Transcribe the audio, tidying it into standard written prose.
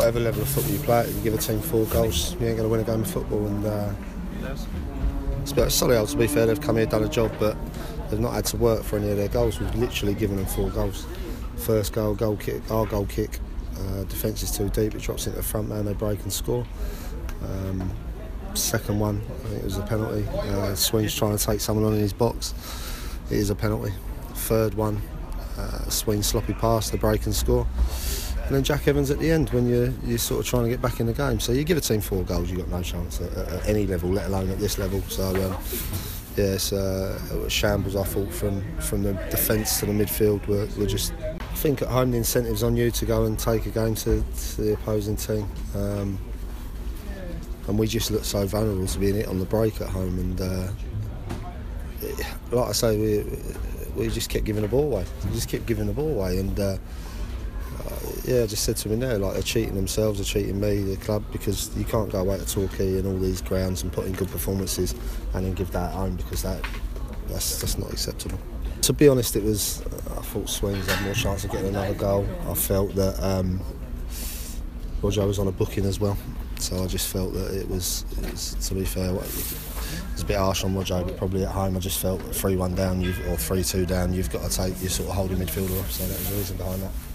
whatever level of football you play at, you give a team 4 goals, you ain't going to win a game of football. And it's a bit Solihull, to be fair, they've come here, done a job, but they've not had to work for any of their goals. We've literally given them 4 goals. First goal, goal kick, our goal kick. Defence is too deep, it drops into the front man, they break and score. Second one, I think it was a penalty. Sween's trying to take someone on in his box. It is a penalty. Third one, Sween's sloppy pass, they break and score. And then Jack Evans at the end when you're sort of trying to get back in the game. So you give a team 4 goals, you've got no chance at any level, let alone at this level. So it's shambles, I thought, from the defence to the midfield. We're just, I think at home the incentive's on you to go and take a game to the opposing team. And we just look so vulnerable to being hit on the break at home. And like I say, we just kept giving the ball away. And I just said to him there, like, they're cheating themselves, they're cheating me, the club, because you can't go away to Torquay and all these grounds and put in good performances and then give that at home, because that's not acceptable. To be honest, I thought Sween's had more chance of getting another goal. I felt that Rojo was on a booking as well, so I just felt that it was to be fair, it was a bit harsh on Rojo, but probably at home I just felt 3-1 down or 3-2 down, you've got to take your sort of holding midfielder off, so that was the reason behind that.